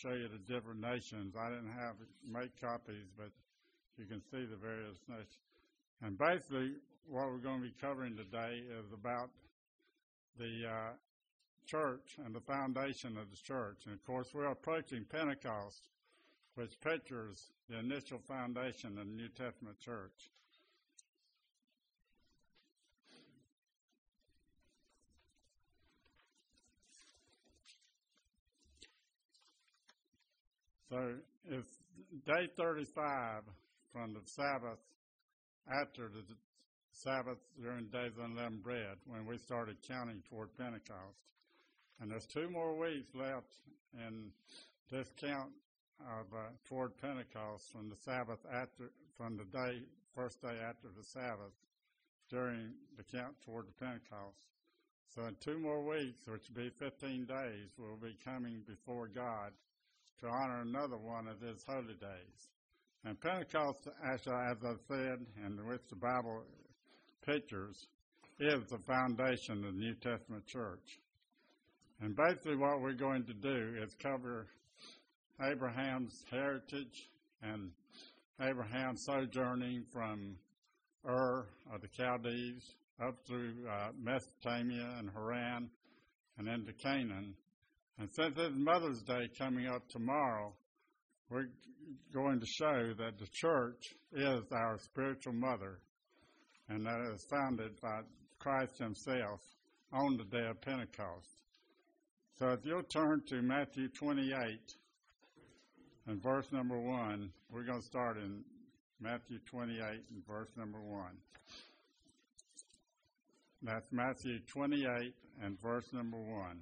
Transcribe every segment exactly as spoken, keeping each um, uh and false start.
show you the different nations. I didn't have make copies, but you can see the various nations. And basically, what we're going to be covering today is about the uh, church and the foundation of the church. And, of course, we're approaching Pentecost, which pictures the initial foundation of the New Testament church. So it's day thirty-five from the Sabbath after the Sabbath during days of unleavened bread when we started counting toward Pentecost. And there's two more weeks left in this count of uh, toward Pentecost from the Sabbath after, from the day, first day after the Sabbath during the count toward the Pentecost. So in two more weeks, which will be fifteen days, we'll be coming before God to honor another one of his holy days. And Pentecost, actually, as I said, and which the Bible pictures, is the foundation of the New Testament church. And basically what we're going to do is cover Abraham's heritage and Abraham sojourning from Ur of the Chaldees up through uh, Mesopotamia and Haran and into Canaan. And since it's Mother's Day coming up tomorrow, we're going to show that the church is our spiritual mother and that it is founded by Christ himself on the day of Pentecost. So if you'll turn to Matthew twenty-eight and verse number one, we're going to start in Matthew twenty-eight and verse number one. That's Matthew twenty-eight and verse number one.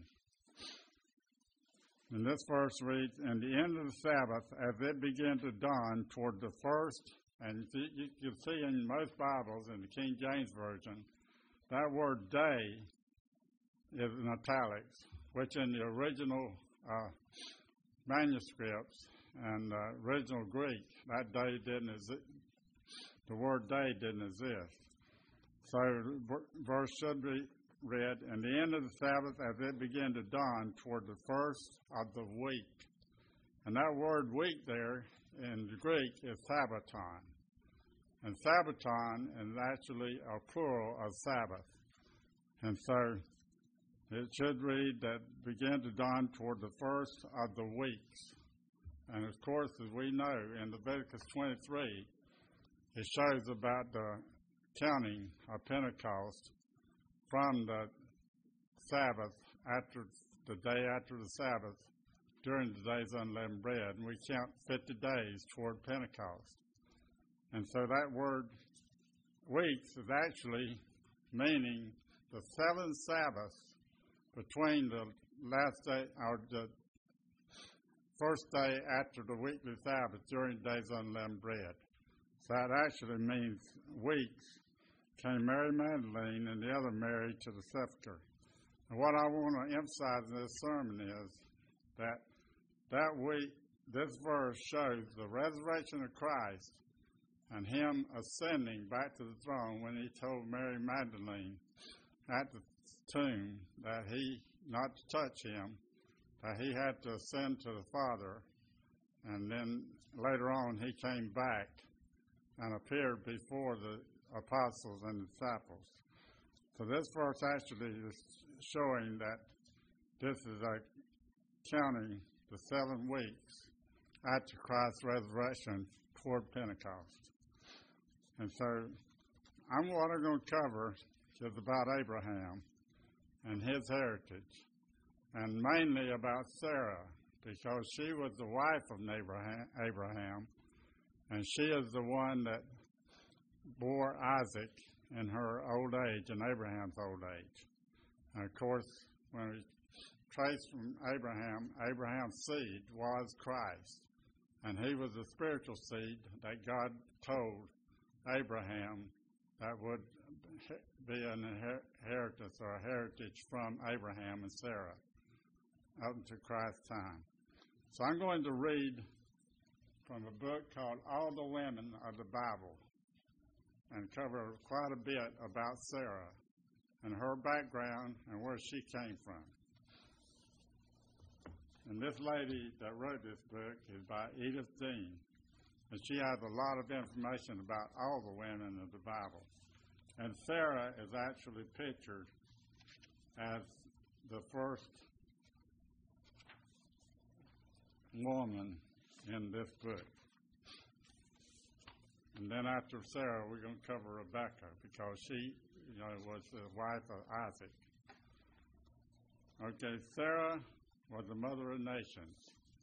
And this verse reads, "In the end of the Sabbath, as it began to dawn toward the first," and you can see in most Bibles, in the King James Version, that word day is in italics, which in the original uh, manuscripts and uh, original Greek, that day didn't exist. The word day didn't exist. So the verse should be read, "In the end of the Sabbath, as it began to dawn toward the first of the week." And that word week there in the Greek is Sabbaton. And Sabbaton is actually a plural of Sabbath. And so it should read that began to dawn toward the first of the weeks. And of course, as we know, in Leviticus twenty-three, it shows about the counting of Pentecost from the Sabbath, after the day after the Sabbath, during the days of unleavened bread. And we count fifty days toward Pentecost. And so that word weeks is actually meaning the seven Sabbaths between the last day, or the first day after the weekly Sabbath during the days of unleavened bread. So that actually means weeks. Came Mary Magdalene and the other Mary to the sepulchre. And what I want to emphasize in this sermon is that that week, this verse shows the resurrection of Christ and him ascending back to the throne when he told Mary Magdalene at the tomb that he, not to touch him, that he had to ascend to the Father. And then later on he came back and appeared before the apostles and disciples. So this verse actually is showing that this is a counting the seven weeks after Christ's resurrection toward Pentecost. And so I'm what I'm going to cover is about Abraham and his heritage, and mainly about Sarah, because she was the wife of Abraham, Abraham and she is the one that bore Isaac in her old age and Abraham's old age. And of course, when we trace from Abraham, Abraham's seed was Christ. And he was the spiritual seed that God told Abraham that would be an inheritance or a heritage from Abraham and Sarah up to Christ's time. So I'm going to read from a book called All the Women of the Bible and cover quite a bit about Sarah and her background and where she came from. And this lady that wrote this book is by Edith Dean. And she has a lot of information about all the women of the Bible. And Sarah is actually pictured as the first woman in this book. And then after Sarah, we're going to cover Rebecca because she, you know, was the wife of Isaac. Okay, Sarah was the mother of nations.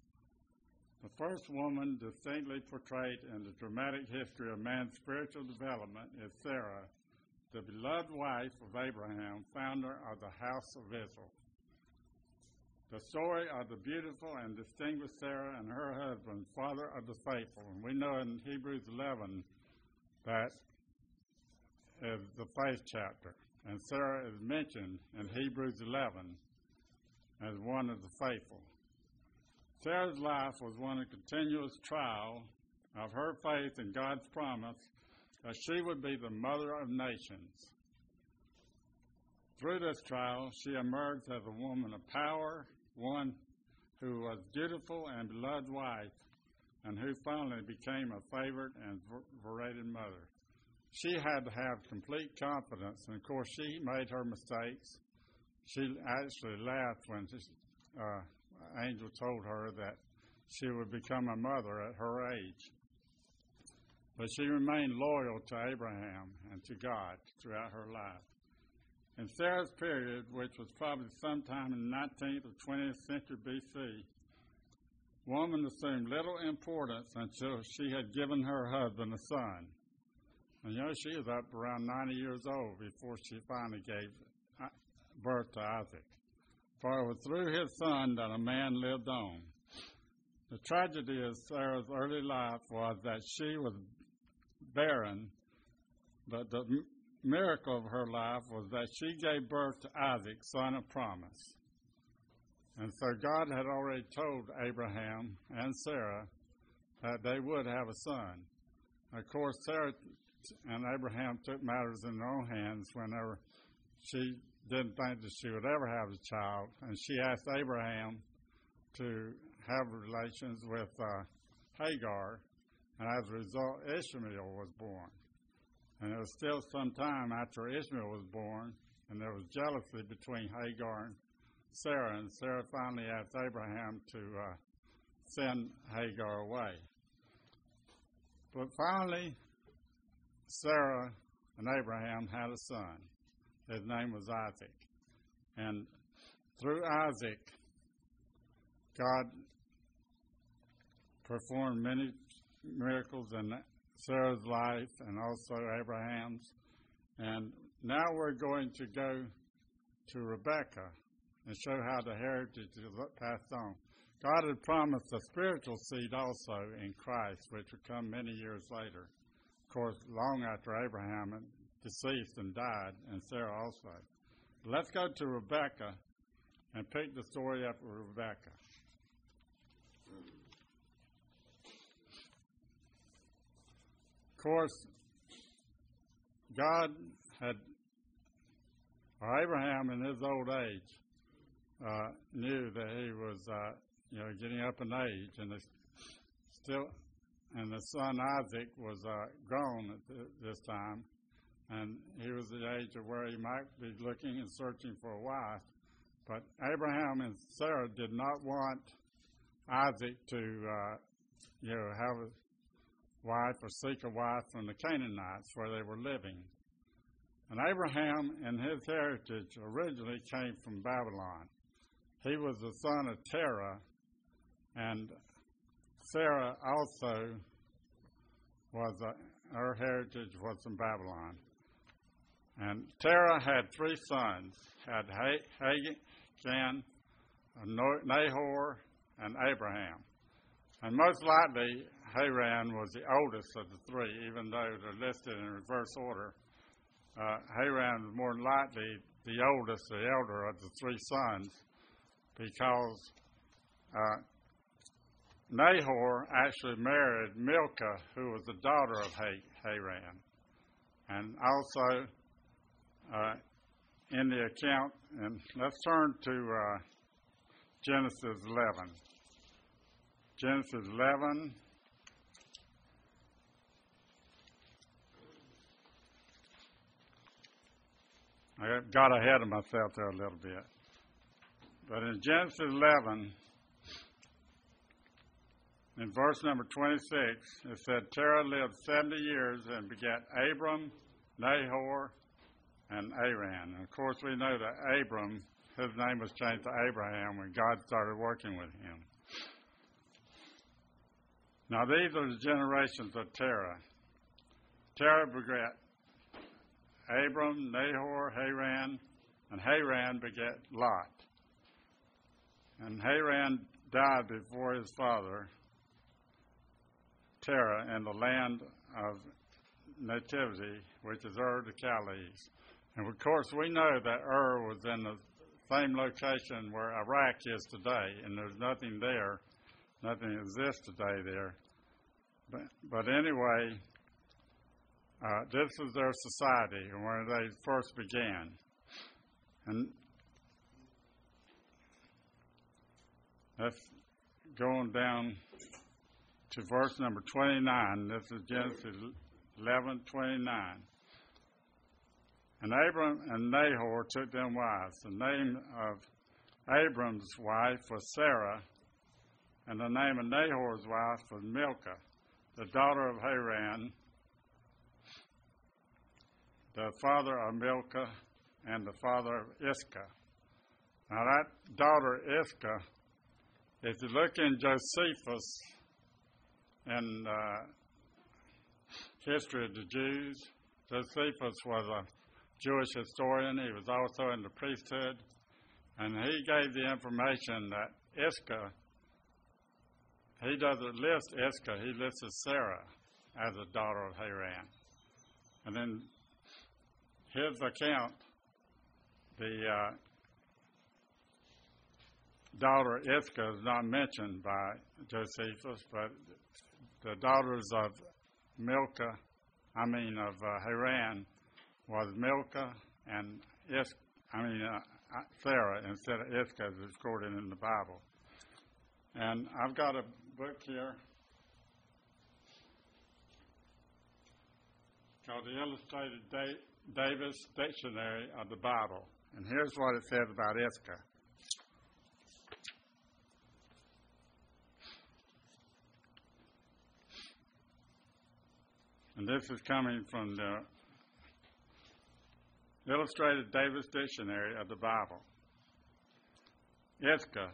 The first woman distinctly portrayed in the dramatic history of man's spiritual development is Sarah, the beloved wife of Abraham, founder of the house of Israel. The story of the beautiful and distinguished Sarah and her husband, father of the faithful. And we know in Hebrews eleven that is the faith chapter. And Sarah is mentioned in Hebrews eleven as one of the faithful. Sarah's life was one of continuous trial of her faith in God's promise that she would be the mother of nations. Through this trial, she emerged as a woman of power, one who was dutiful and beloved wife, and who finally became a favored and venerated mother. She had to have complete confidence, and of course she made her mistakes. She actually laughed when the uh, angel told her that she would become a mother at her age. But she remained loyal to Abraham and to God throughout her life. In Sarah's period, which was probably sometime in the nineteenth or twentieth century B C, woman assumed little importance until she had given her husband a son. And you know, she was up around ninety years old before she finally gave birth to Isaac. For it was through his son that a man lived on. The tragedy of Sarah's early life was that she was barren, but the m- miracle of her life was that she gave birth to Isaac, son of promise. And so God had already told Abraham and Sarah that they would have a son. Of course, Sarah and Abraham took matters in their own hands whenever she didn't think that she would ever have a child, and she asked Abraham to have relations with uh, Hagar, and as a result, Ishmael was born. And it was still some time after Ishmael was born, and there was jealousy between Hagar and Sarah, and Sarah finally asked Abraham to uh, send Hagar away. But finally, Sarah and Abraham had a son. His name was Isaac. And through Isaac, God performed many miracles in Sarah's life and also Abraham's. And now we're going to go to Rebecca and show how the heritage is passed on. God had promised a spiritual seed also in Christ, which would come many years later. Of course, long after Abraham had deceased and died, and Sarah also. Let's go to Rebecca and pick the story up with Rebecca. Of course, God had, or Abraham in his old age, uh, knew that he was, uh, you know, getting up in age, and the, still, and the son Isaac was uh, grown at th- this time, and he was the age of where he might be looking and searching for a wife. But Abraham and Sarah did not want Isaac to, uh, you know, have a wife or seek a wife from the Canaanites where they were living. And Abraham and his heritage originally came from Babylon. He was the son of Terah, and Sarah also was, a, her heritage was from Babylon. And Terah had three sons, had Hagan, Nahor, and Abraham. And most likely, Haran was the oldest of the three, even though they're listed in reverse order. Uh, Haran was more than likely the oldest, the elder of the three sons, because uh, Nahor actually married Milcah, who was the daughter of Haran. And also, uh, in the account, and let's turn to uh, Genesis eleven. Genesis eleven. I got ahead of myself there a little bit. But in Genesis eleven, in verse number twenty-six, it said, Terah lived seventy years and begat Abram, Nahor, and Aran. And of course, we know that Abram, his name was changed to Abraham when God started working with him. Now, these are the generations of Terah. Terah begat Abram, Nahor, Haran, and Haran begat Lot. And Haran died before his father, Terah, in the land of nativity, which is Ur the Chaldees. And of course, we know that Ur was in the same location where Iraq is today, and there's nothing there, nothing exists today there. But, but anyway, uh, this was their society where they first began. And that's going down to verse number twenty-nine. This is Genesis eleven twenty-nine. And Abram and Nahor took them wives. The name of Abram's wife was Sarah, and the name of Nahor's wife was Milcah, the daughter of Haran, the father of Milcah, and the father of Iscah. Now that daughter Iscah, if you look in Josephus in uh, History of the Jews, Josephus was a Jewish historian. He was also in the priesthood, and he gave the information that Iscah, he doesn't list Iscah, he lists Sarah as a daughter of Haran. And then his account, the uh, daughter Iscah is not mentioned by Josephus, but the daughters of Milcah, I mean of uh, Haran, was Milcah and Is, I mean uh, Sarah instead of Iscah, as it's recorded in the Bible. And I've got a book here called the Illustrated da- Davis Dictionary of the Bible. And here's what it says about Iscah. And this is coming from the Illustrated Davis Dictionary of the Bible. Iscah,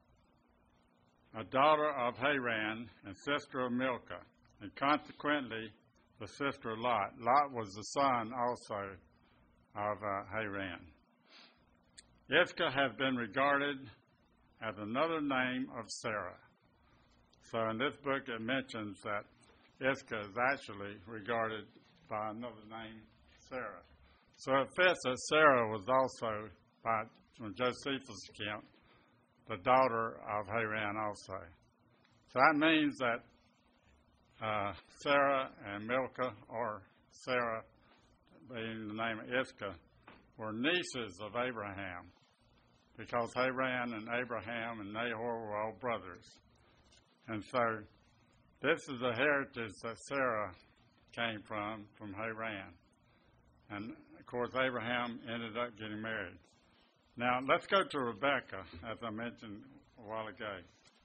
a daughter of Haran and sister of Milcah, and consequently the sister of Lot. Lot was the son also of uh, Haran. Iscah has been regarded as another name of Sarah. So in this book it mentions that Iscah is actually regarded by another name, Sarah. So it fits that Sarah was also, by from Josephus' account, the daughter of Haran also. So that means that uh, Sarah and Milcah, or Sarah being the name of Iscah, were nieces of Abraham, because Haran and Abraham and Nahor were all brothers. And so this is the heritage that Sarah came from, from Haran. And, of course, Abraham ended up getting married. Now, let's go to Rebekah, as I mentioned a while ago.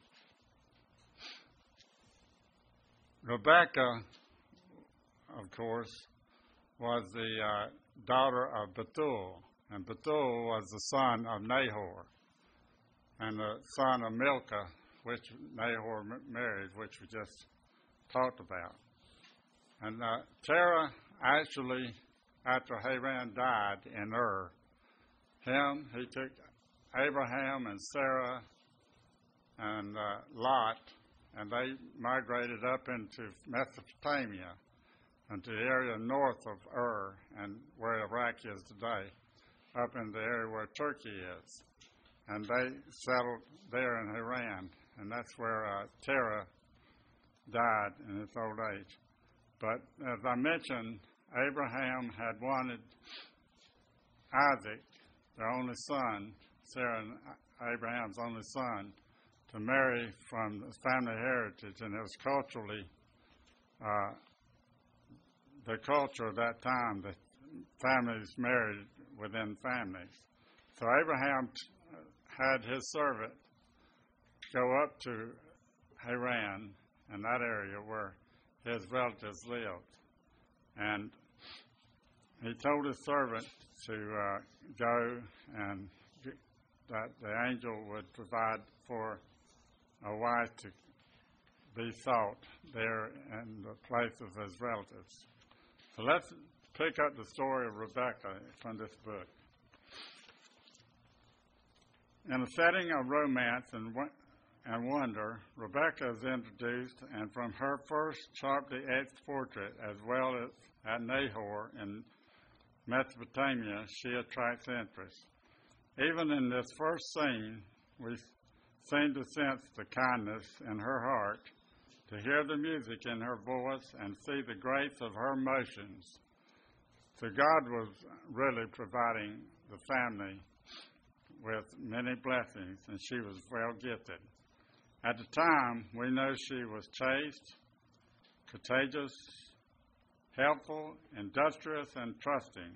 Rebekah, of course, was the uh, daughter of Bethuel, and Bethuel was the son of Nahor, and the son of Milcah, which Nahor married, which we just talked about. And uh, Terah actually, after Haran died in Ur, him, he took Abraham and Sarah and uh, Lot, and they migrated up into Mesopotamia, into the area north of Ur, and where Iraq is today, up in the area where Turkey is. And they settled there in Haran, and that's where uh, Terah died in his old age. But as I mentioned, Abraham had wanted Isaac, their only son. Sarah and Abraham's only son, to marry from his family heritage, and it was culturally uh, the culture of that time that families married within families. So Abraham had his servant go up to Haran, in that area where his relatives lived, and he told his servant to uh, go and get, that the angel would provide for a wife to be sought there in the place of his relatives. So let's pick up the story of Rebekah from this book. In a setting of romance and and wonder, Rebekah is introduced, and from her first sharply etched portrait, as well as at Nahor in Mesopotamia, she attracts interest. Even in this first scene, we seem to sense the kindness in her heart, to hear the music in her voice, and see the grace of her motions. So God was really providing the family with many blessings, and she was well gifted. At the time, we know she was chaste, contagious, helpful, industrious, and trusting.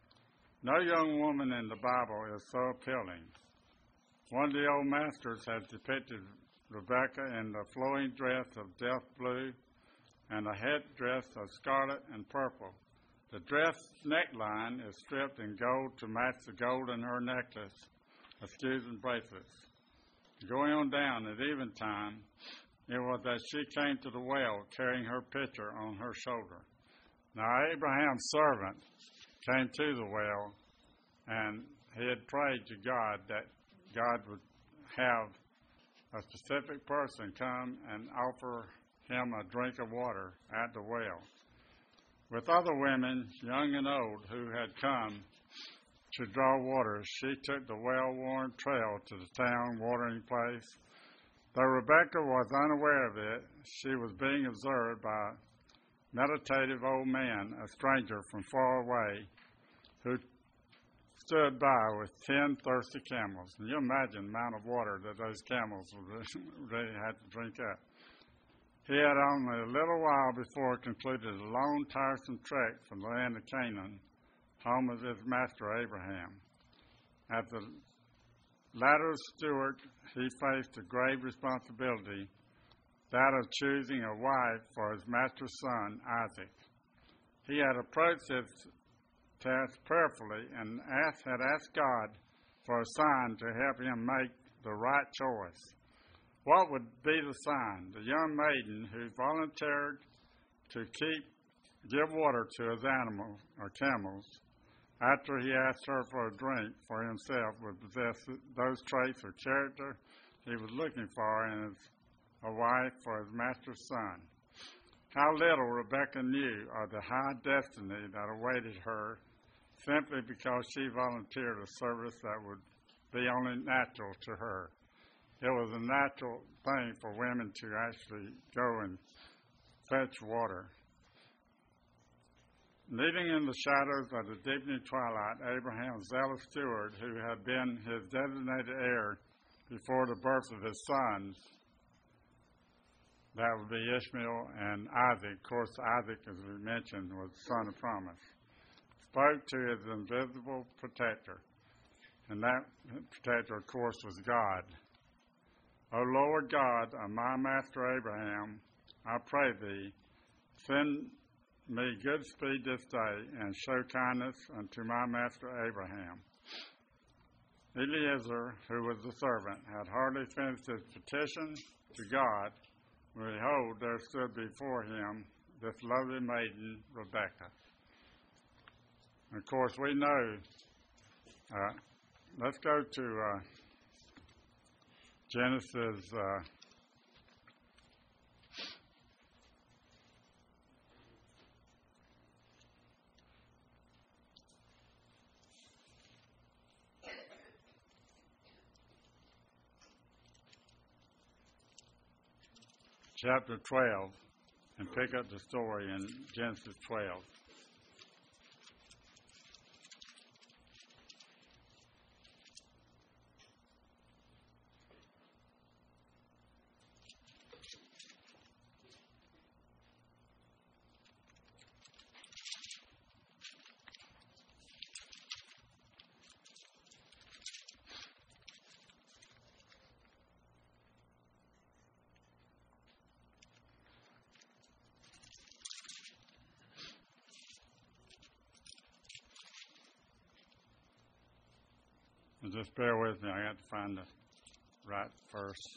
No young woman in the Bible is so appealing. One of the old masters has depicted Rebekah in the flowing dress of death blue and a headdress of scarlet and purple. The dress neckline is stripped in gold to match the gold in her necklace, skews and bracelets. Going on down at eventime, it was that she came to the well carrying her pitcher on her shoulder. Now Abraham's servant came to the well, and he had prayed to God that God would have a specific person come and offer him a drink of water at the well. With other women, young and old, who had come to draw water, she took the well-worn trail to the town watering place. Though Rebekah was unaware of it, she was being observed by a meditative old man, a stranger from far away, who stood by with ten thirsty camels. And you imagine the amount of water that those camels would really have to drink up. He had only a little while before concluded a long, tiresome trek from the land of Canaan, home of his master Abraham. As the latter's steward, he faced a grave responsibility, that of choosing a wife for his master's son, Isaac. He had approached his task prayerfully and asked, had asked God for a sign to help him make the right choice. What would be the sign? The young maiden who volunteered to keep give water to his animals or camels after he asked her for a drink for himself would possess those traits of character he was looking for in his, a wife for his master's son. How little Rebekah knew of the high destiny that awaited her simply because she volunteered a service that would be only natural to her. It was a natural thing for women to actually go and fetch water. Leading in the shadows of the deepening twilight, Abraham's zealous steward, who had been his designated heir before the birth of his sons, that would be Ishmael and Isaac. Of course, Isaac, as we mentioned, was the son of promise, spoke to his invisible protector. And that protector, of course, was God. O Lord God of my master Abraham, I pray thee, send me good speed this day, and show kindness unto my master Abraham. Eliezer, who was the servant, had hardly finished his petition to God, when behold, there stood before him this lovely maiden, Rebekah. And of course, we know, uh, let's go to uh, Genesis uh, chapter twelve, and pick up the story in Genesis twelve. So just bear with me. I got to find the right verse.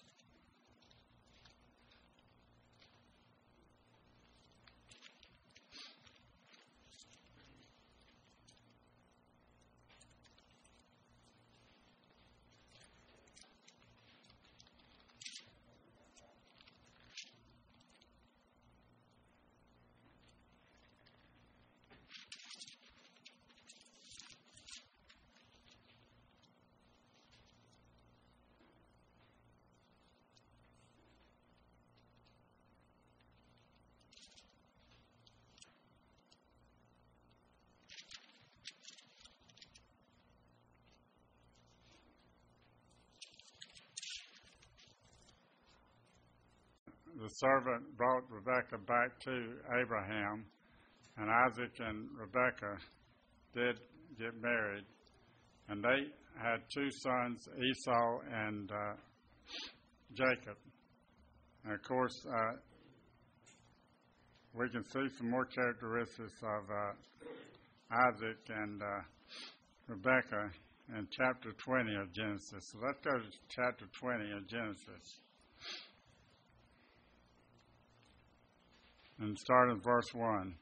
The servant brought Rebekah back to Abraham, and Isaac and Rebekah did get married, and they had two sons, Esau and uh, Jacob. And of course, uh, we can see some more characteristics of uh, Isaac and uh, Rebekah in chapter twenty of Genesis. So let's go to chapter twenty of Genesis. And start in verse one.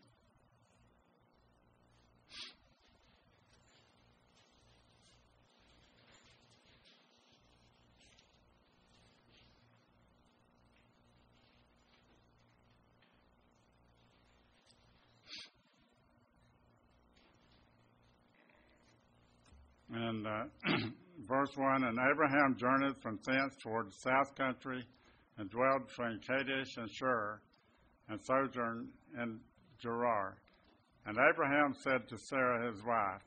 And uh, verse one, and Abraham journeyed from thence toward the south country and dwelled between Kadesh and Shur, and sojourned in Gerar. And Abraham said to Sarah his wife,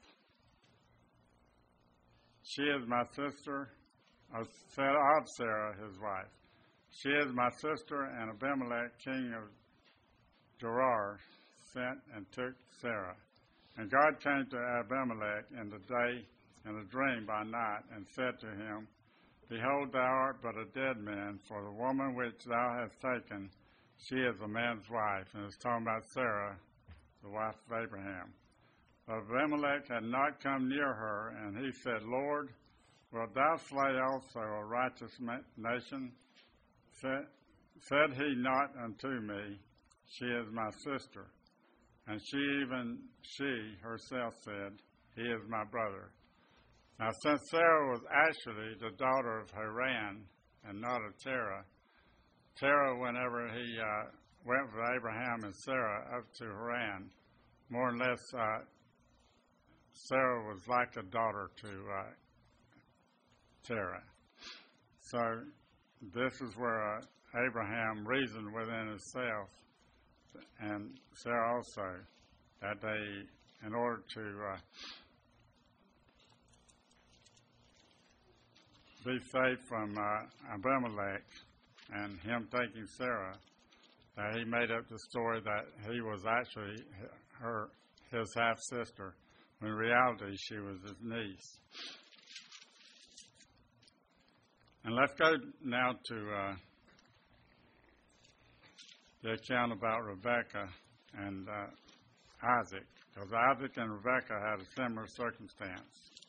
she is my sister, or said of Sarah his wife, she is my sister, and Abimelech king of Gerar sent and took Sarah. And God came to Abimelech in the day in a dream by night, and said to him, behold, thou art but a dead man, for the woman which thou hast taken, she is a man's wife. And it's talking about Sarah, the wife of Abraham. But Abimelech had not come near her, and he said, Lord, wilt thou slay also a righteous nation? Said, said he not unto me, she is my sister? And she, even she herself said, he is my brother. Now, since Sarah was actually the daughter of Haran and not of Terah, Terah, whenever he uh, went with Abraham and Sarah up to Haran, more or less uh, Sarah was like a daughter to uh, Terah. So this is where uh, Abraham reasoned within himself, and Sarah also, that they, in order to uh, be safe from uh, Abimelech and him taking Sarah, that he made up the story that he was actually her his half sister, when in reality she was his niece. And let's go now to uh, the account about Rebekah and uh, Isaac, because Isaac and Rebekah had a similar circumstance.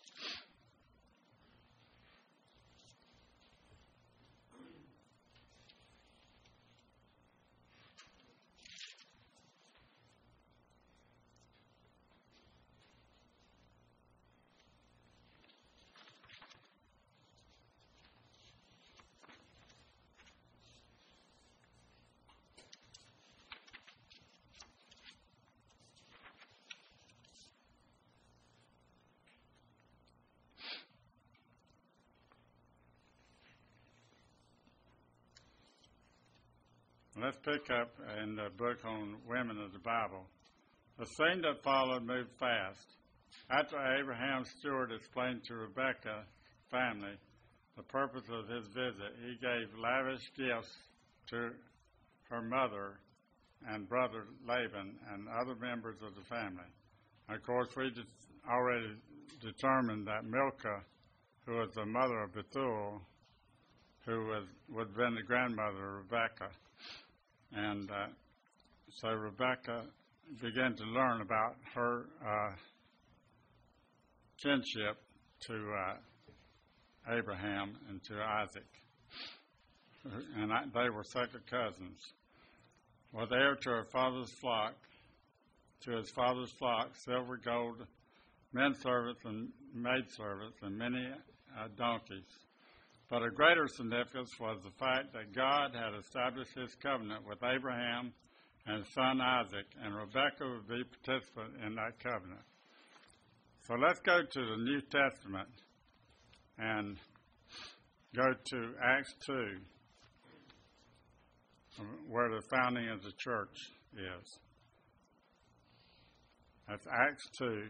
Let's pick up in the book on women of the Bible. The scene that followed moved fast. After Abraham's steward explained to Rebekah's family the purpose of his visit, he gave lavish gifts to her mother and brother Laban and other members of the family. And of course, we just already determined that Milcah, who was the mother of Bethuel, who was would have been the grandmother of Rebekah. And uh, so Rebekah began to learn about her uh, kinship to uh, Abraham and to Isaac. And I, they were second cousins. Was heir to her father's flock, to his father's flock, silver, gold, men servants and maid servants, and many uh, donkeys. But a greater significance was the fact that God had established his covenant with Abraham and his son Isaac, and Rebekah would be participant in that covenant. So let's go to the New Testament and go to Acts two, where the founding of the church is. That's Acts two.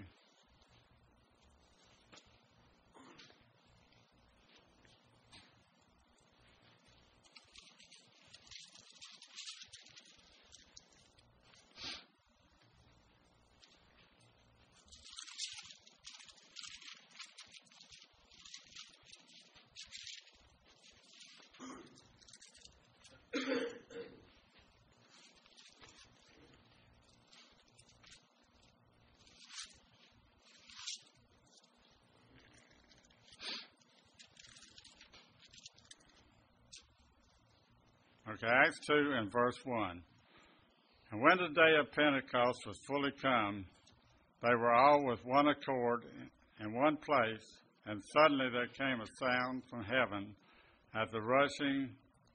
Okay, Acts two and verse one. And when the day of Pentecost was fully come, they were all with one accord in one place, and suddenly there came a sound from heaven as the rushing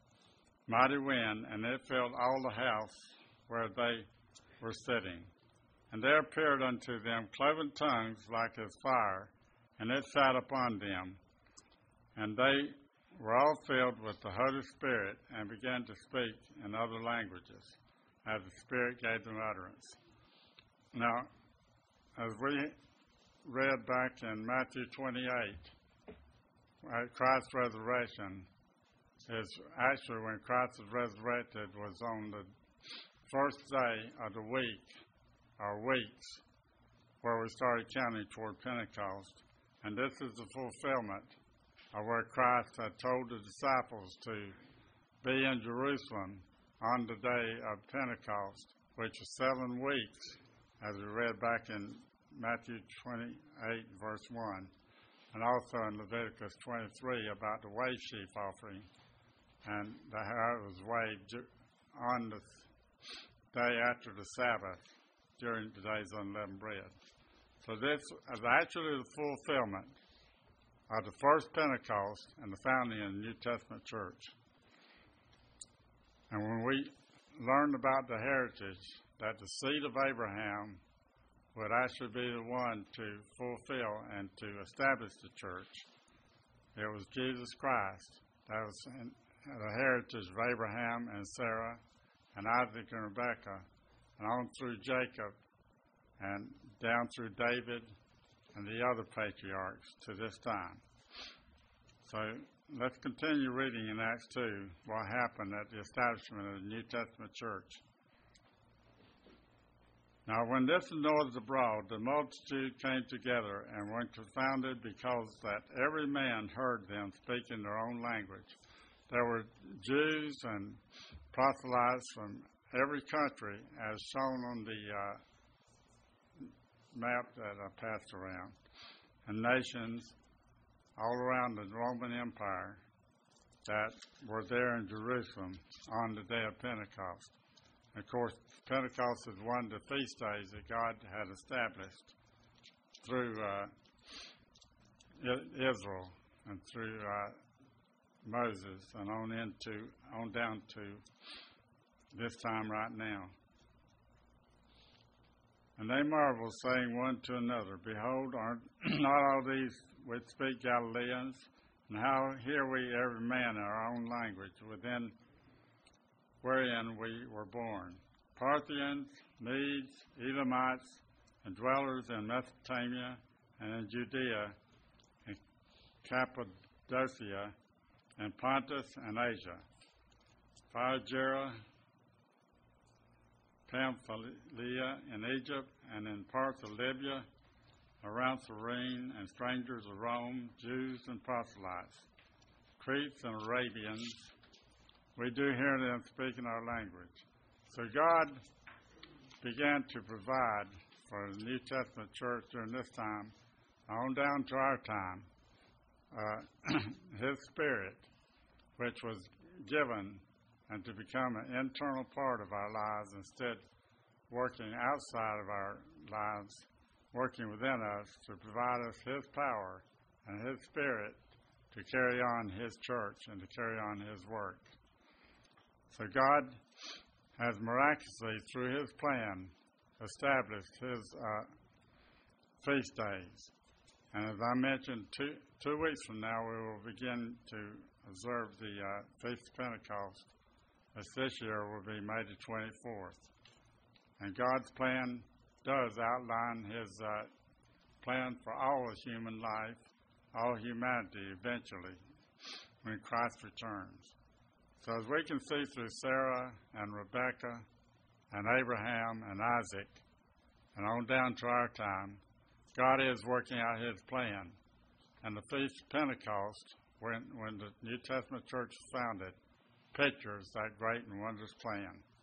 mighty wind, and it filled all the house where they were sitting. And there appeared unto them cloven tongues like as fire, and it sat upon them. And they were all filled with the Holy Spirit and began to speak in other languages as the Spirit gave them utterance. Now, as we read back in Matthew twenty-eight, at Christ's resurrection, is actually when Christ was resurrected was on the first day of the week, or weeks, where we started counting toward Pentecost. And this is the fulfillment of where Christ had told the disciples to be in Jerusalem on the day of Pentecost, which is seven weeks, as we read back in Matthew twenty-eight, verse one, and also in Leviticus twenty-three about the wave sheaf offering, and how it was waved on the day after the Sabbath during the days of unleavened bread. So this is actually the fulfillment of the first Pentecost and the founding of the New Testament church. And when we learned about the heritage, that the seed of Abraham would actually be the one to fulfill and to establish the church, it was Jesus Christ. That was in the heritage of Abraham and Sarah and Isaac and Rebekah, and on through Jacob and down through David and the other patriarchs to this time. So let's continue reading in Acts two what happened at the establishment of the New Testament church. Now when this was noised abroad, the multitude came together and were confounded, because that every man heard them speak in their own language. There were Jews and proselytes from every country, as shown on the uh, map that I passed around, and nations all around the Roman Empire that were there in Jerusalem on the day of Pentecost. Of course, Pentecost is one of the feast days that God had established through uh, Israel and through uh, Moses and on into on down to this time right now. And they marveled, saying one to another, Behold, are not all these which speak Galileans? And how hear we every man in our own language, within wherein we were born? Parthians, Medes, Elamites, and dwellers in Mesopotamia and in Judea, and Cappadocia, and Pontus and Asia, Phrygia, Pamphylia, in Egypt, and in parts of Libya, around Cyrene, and strangers of Rome, Jews and proselytes, Cretes and Arabians. We do hear them speaking our language. So God began to provide for the New Testament church during this time, on down to our time, uh, His Spirit, which was given and to become an internal part of our lives instead working outside of our lives, working within us to provide us His power and His Spirit to carry on His church and to carry on His work. So God has miraculously, through His plan, established His uh, feast days. And as I mentioned, two, two weeks from now we will begin to observe the uh, Feast of Pentecost, which this year will be May the twenty-fourth. And God's plan does outline His uh, plan for all of human life, all humanity eventually, when Christ returns. So as we can see through Sarah and Rebekah and Abraham and Isaac and on down to our time, God is working out His plan. And the Feast of Pentecost, when, when the New Testament church was founded, pictures that great and wondrous plan.